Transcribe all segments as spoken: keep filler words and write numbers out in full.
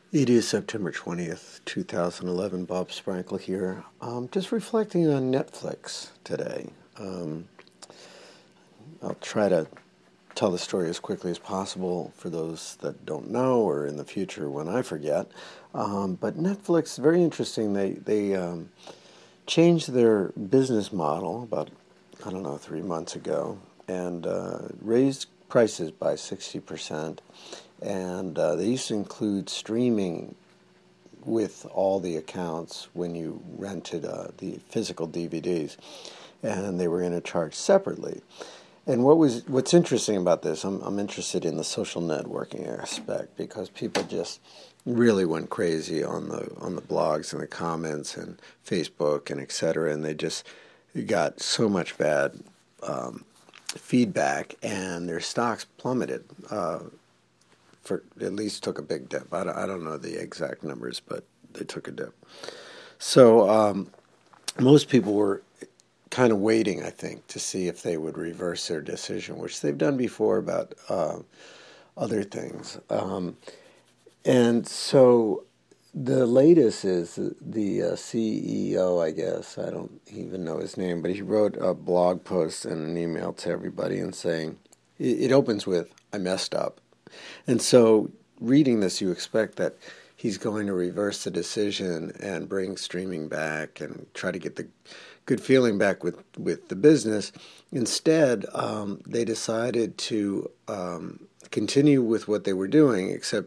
It is September twentieth, two thousand eleven. Bob Sprankle here. Um, just reflecting on Netflix today. Um, I'll try to tell the story as quickly as possible for those that don't know or in the future when I forget. Um, but Netflix, very interesting. They, they um, changed their business model about, I don't know, three months ago and uh, raised prices by sixty percent. And uh, they used to include streaming with all the accounts when you rented uh, the physical D V Ds, and they were going to charge separately. And what was what's interesting about this, I'm I'm interested in the social networking aspect because people just really went crazy on the on the blogs and the comments and Facebook and et cetera, and they just got so much bad um, feedback, and their stocks plummeted. Uh, For at least took a big dip. I don't, I don't know the exact numbers, but they took a dip. So um, most people were kind of waiting, I think, to see if they would reverse their decision, which they've done before about uh, other things. Um, and so the latest is the uh, C E O, I guess. I don't even know his name, but he wrote a blog post and an email to everybody and saying, it, it opens with, "I messed up." And so reading this, you expect that he's going to reverse the decision and bring streaming back and try to get the good feeling back with, with the business. Instead, um, they decided to um, continue with what they were doing, except,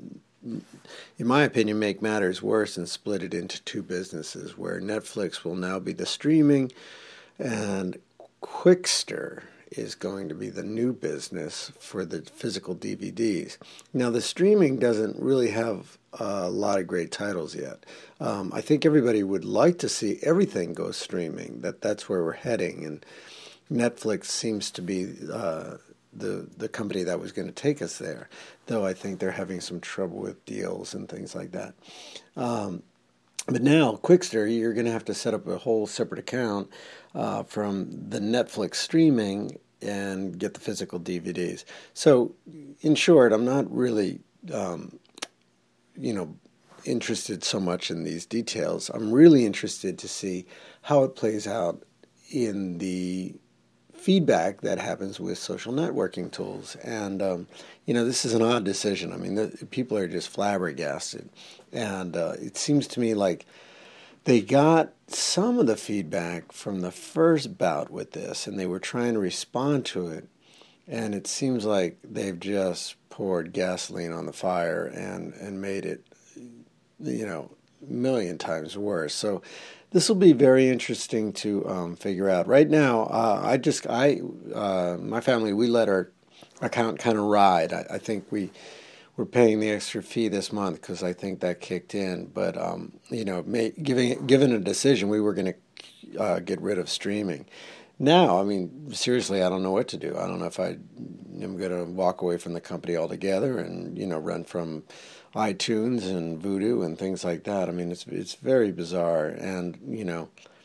in my opinion, make matters worse and split it into two businesses, where Netflix will now be the streaming and Quickster is going to be the new business for the physical D V Ds. Now, the streaming doesn't really have a lot of great titles yet. Um, I think everybody would like to see everything go streaming, that that's where we're heading, and Netflix seems to be uh, the the company that was going to take us there, though I think they're having some trouble with deals and things like that. Um, But now, Quickster, you're going to have to set up a whole separate account uh, from the Netflix streaming and get the physical D V Ds. So, in short, I'm not really, um, you know, interested so much in these details. I'm really interested to see how it plays out in the feedback that happens with social networking tools. And, um, you know, this is an odd decision. I mean, the, people are just flabbergasted. And uh, it seems to me like they got some of the feedback from the first bout with this, and they were trying to respond to it. And it seems like they've just poured gasoline on the fire and, and made it, you know, a million times worse. So this will be very interesting to um, figure out. Right now, uh, I just, I, uh, my family, we let our account kind of ride. I, I think we we're paying the extra fee this month because I think that kicked in. But um, you know, may, giving given a decision, we were going to uh, get rid of streaming. Now, I mean, seriously, I don't know what to do. I don't know if I am going to walk away from the company altogether and, you know, run from iTunes and Vudu and things like that. I mean, it's it's very bizarre. And, you know,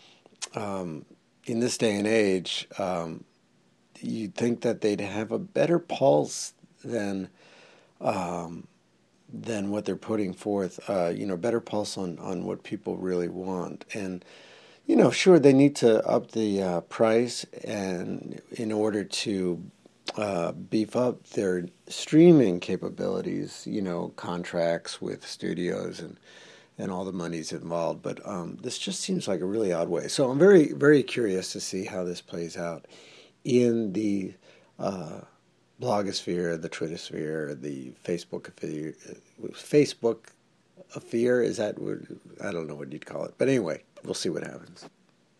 um, in this day and age, um, you'd think that they'd have a better pulse than um, than what they're putting forth, uh, you know, better pulse on, on what people really want. And you know, sure, they need to up the uh, price and in order to uh, beef up their streaming capabilities, you know, contracts with studios and, and all the money's involved. But um, this just seems like a really odd way. So I'm very, very curious to see how this plays out in the uh, blogosphere, the Twittersphere, the Facebook sphere. Facebook sphere, is that, I don't know what you'd call it. But anyway, we'll see what happens.